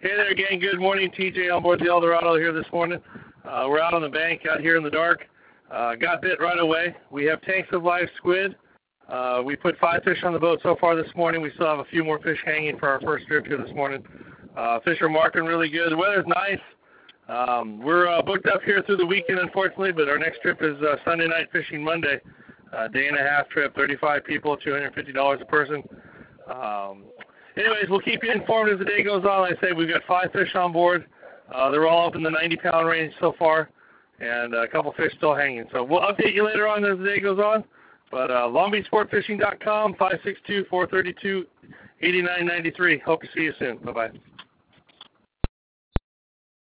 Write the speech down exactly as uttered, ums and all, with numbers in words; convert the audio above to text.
Hey there again. Good morning, T J on board the Eldorado here this morning. Uh, we're out on the bank out here in the dark. Uh, got bit right away. We have tanks of live squid. Uh, we put five fish on the boat so far this morning. We still have a few more fish hanging for our first trip here this morning. Uh, fish are marking really good. The weather's nice. Um, we're uh, booked up here through the weekend, unfortunately, but our next trip is uh, Sunday night fishing Monday. Uh, day and a half trip, thirty-five people, two hundred fifty dollars a person. Um, anyways, we'll keep you informed as the day goes on. Like I say, we've got five fish on board. Uh, they're all up in the ninety pound range so far, and a couple fish still hanging. So we'll update you later on as the day goes on. But uh, long beach sport fishing dot com, five six two, four three two, eight nine nine three. Hope to see you soon. Bye-bye.